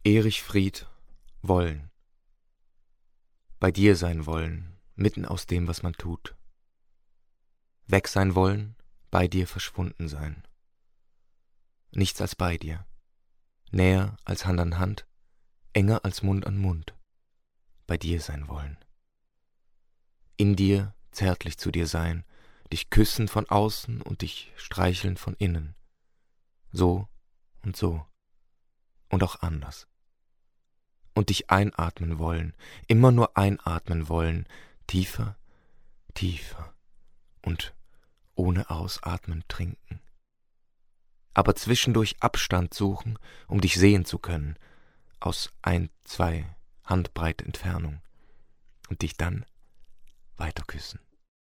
Erich Fried, wollen. Bei dir sein wollen, mitten aus dem, was man tut. Weg sein wollen, bei dir verschwunden sein. Nichts als bei dir. Näher als Hand an Hand, enger als Mund an Mund. Bei dir sein wollen. In dir zärtlich zu dir sein, dich küssen von außen und dich streicheln von innen. So und so. Und auch anders. Und dich einatmen wollen, immer nur einatmen wollen, tiefer, tiefer und ohne Ausatmen trinken. Aber zwischendurch Abstand suchen, um dich sehen zu können, aus 1, 2 Handbreit Entfernung, und dich dann weiter küssen.